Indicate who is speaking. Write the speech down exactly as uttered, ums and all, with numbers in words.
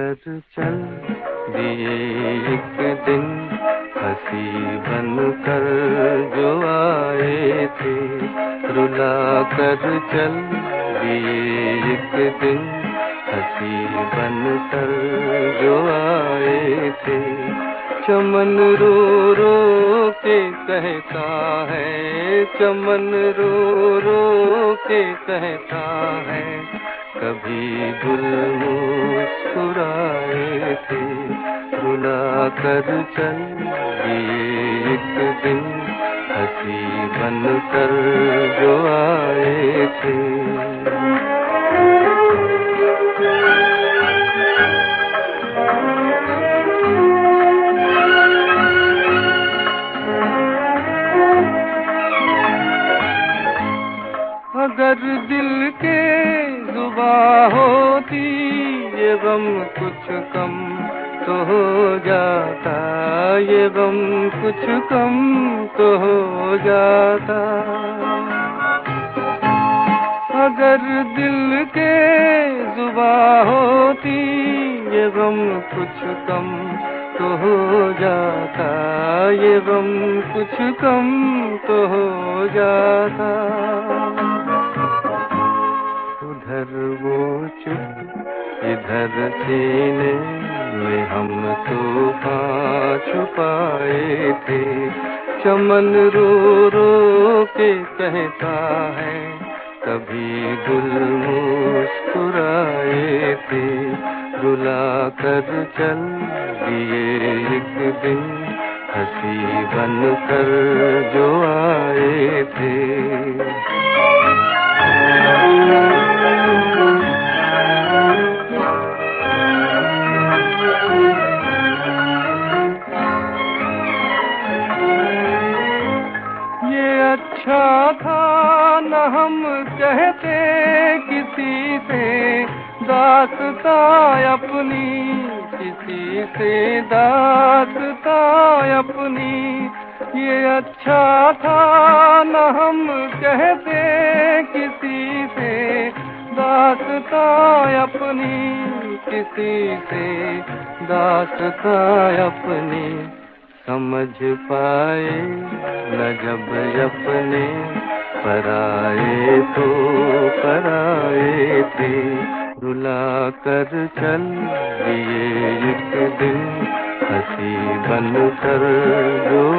Speaker 1: कर चल दिए एक दिन, हंसी बन कर जो आए थे। रुला कर चल दिए एक दिन, हंसी बन कर जो आए थे। चमन रो रो के कहता है, चमन रो रो के कहता है, कभी गुल मुस्कुराए थे। रुला कर चल दिए एक दिन, हंसी बन कर जो आए थे। अगर दिल के जुबां होती ये गम कुछ कम तो हो जाता, ये गम कुछ कम तो हो जाता। अगर दिल के जुबां होती ये गम कुछ कम तो हो जाता, ये गम कुछ कम तो हो जाता। उधर वो चुप इधर सीने में हम तूफान छुपाए थे। चमन रो रो के कहता है, कभी गुल मुस्कुराए थे। रुला कर चल दिए एक दिन, हंसी बन कर जो आए थे। अच्छा था न हम कहते किसी से दास्तां अपनी, किसी से दास्तां अपनी। ये अच्छा था न हम कहते किसी से दास्तां अपनी, किसी से दास्तां अपनी। समझ पाए न जब अपने पराए तो पराए थे। रुला कर चल दिए एक दिन, हंसी बन कर जो